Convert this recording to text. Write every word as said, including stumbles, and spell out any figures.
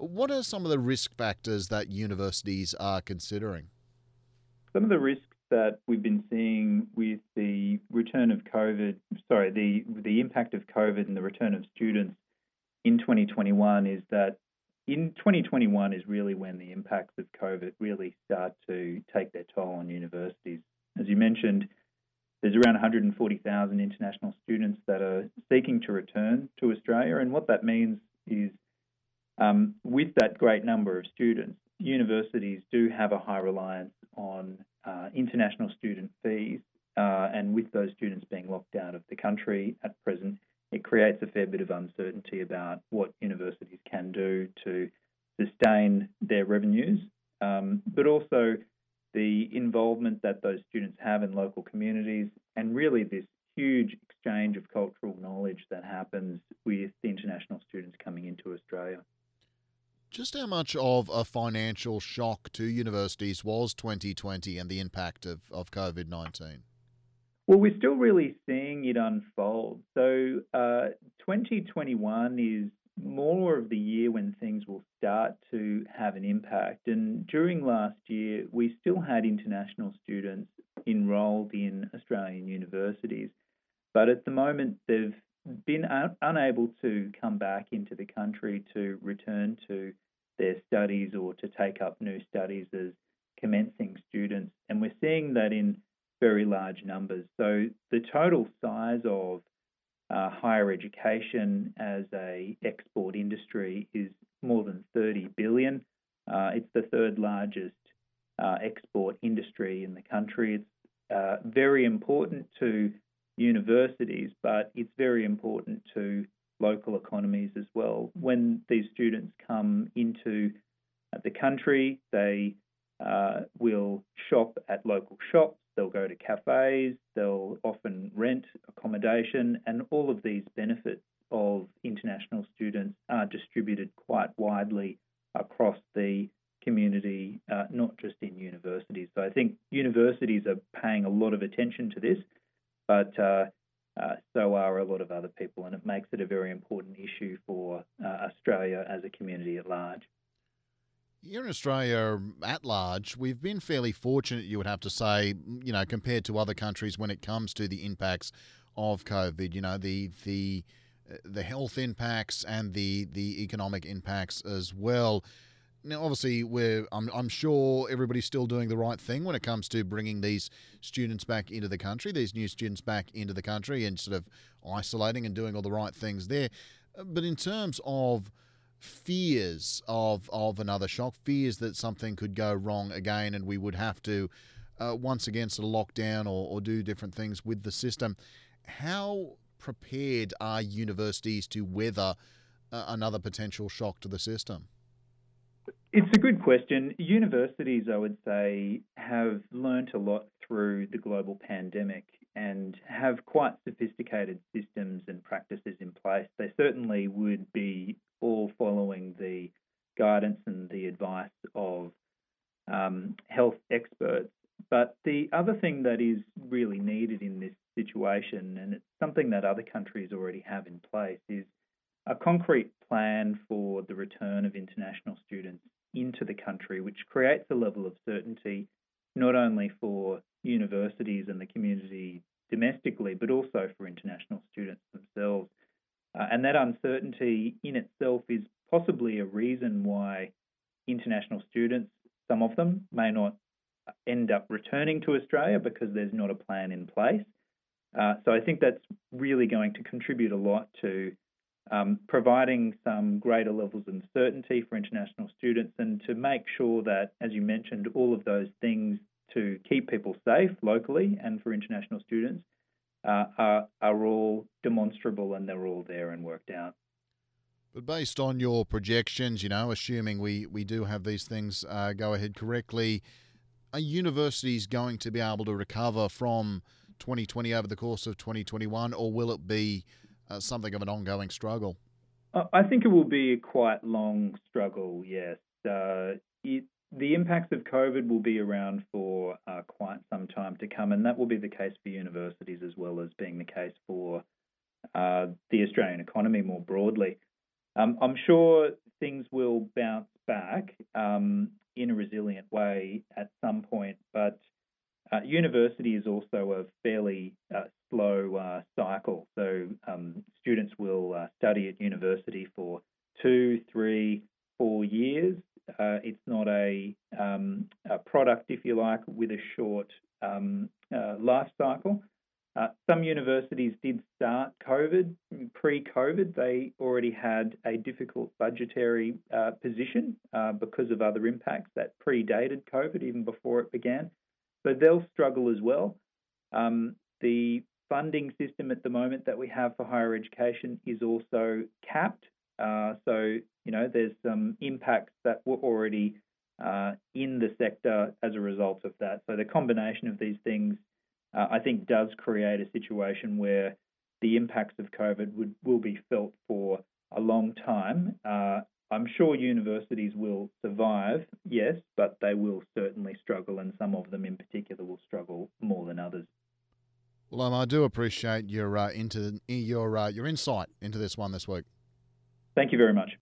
What are some of the risk factors that universities are considering? Some of the risks that we've been seeing with the return of COVID, sorry, the the impact of COVID and the return of students in twenty twenty-one is that in twenty twenty-one is really when the impacts of COVID really start to take their toll on universities. As you mentioned, there's around one hundred forty thousand international students that are seeking to return to Australia, and what that means is um, with that great number of students, universities do have a high reliance on uh, international student fees, uh, and with those students being locked out of the country at present, it creates a fair bit of uncertainty about what universities can do to sustain their revenues, um, but also the involvement that those students have in local communities, and really this huge exchange of cultural knowledge that happens with the international students coming into Australia. Just how much of a financial shock to universities was twenty twenty and the impact of, of COVID nineteen? Well, we're still really seeing it unfold. So, uh, twenty twenty-one is more of the year when things will start to have an impact. And during last year, we still had international students enrolled in Australian universities. But at the moment, they've been un- unable to come back into the country to return to their studies or to take up new studies as commencing students. And we're seeing that in very large numbers. So the total size of uh, higher education as a export industry is more than thirty billion. Uh, it's the third largest uh, export industry in the country. It's uh, very important to universities, but it's very important to local economies as well. When these students come into the country, they uh, will shop at local shops, they'll go to cafes, they'll often rent accommodation, and all of these benefits of international students are distributed quite widely across the community, uh, not just in universities. So I think universities are paying a lot of attention to this, but uh, uh, so are a lot of other people, and it makes it a very important issue for uh, Australia as a community at large. Here in Australia, at large, we've been fairly fortunate, you would have to say, you know, compared to other countries when it comes to the impacts of COVID. You know, the the uh, the health impacts and the the economic impacts as well. Now, obviously, we're I'm I'm sure everybody's still doing the right thing when it comes to bringing these students back into the country, these new students back into the country, and sort of isolating and doing all the right things there. Uh, But in terms of fears of of another shock, fears that something could go wrong again, and we would have to uh, once again sort of lock down or, or do different things with the system. How prepared are universities to weather uh, another potential shock to the system? It's a good question. Universities, I would say, have learnt a lot through the global pandemic and have quite sophisticated systems and practices in place. They certainly would be all following the guidance and the advice of um, health experts. But the other thing that is really needed in this situation, and it's something that other countries already have in place, is a concrete plan for the return of international students into the country, which creates a level of certainty not only for universities and the community domestically, but also for international students themselves. Uh, and that uncertainty in itself is possibly a reason why international students, some of them, may not end up returning to Australia because there's not a plan in place. Uh, so I think that's really going to contribute a lot to um, providing some greater levels of certainty for international students and to make sure that, as you mentioned, all of those things to keep people safe locally and for international students uh, are, are all demonstrable and they're all there and worked out. But based on your projections, you know, assuming we, we do have these things uh, go ahead correctly, are universities going to be able to recover from twenty twenty over the course of twenty twenty-one, or will it be uh, something of an ongoing struggle? I think it will be a quite long struggle, yes. Uh, it, the impacts of COVID will be around for uh, quite some time to come, and that will be the case for universities as well as being the case for uh, the Australian economy more broadly. Um, I'm sure things will bounce back um, in a resilient way at some point, but uh, university is also a fairly uh, slow uh, cycle. So um, students will uh, study at university for two, three, four years. Uh, it's not a, um, a product, if you like, with a short um, uh, life cycle. Uh, some universities did start COVID, pre-COVID. They already had a difficult budgetary uh, position uh, because of other impacts that predated COVID, even before it began. So they'll struggle as well. Um, the funding system at the moment that we have for higher education is also capped. Uh, so, you know, there's some impacts that were already uh, in the sector as a result of that. So the combination of these things, uh, I think, does create a situation where the impacts of COVID would, will be felt for a long time. Uh, I'm sure universities will survive, yes, but they will certainly struggle, and some of them in particular will struggle more than others. Well, um, I do appreciate your uh, into your uh, your insight into this one this week. Thank you very much.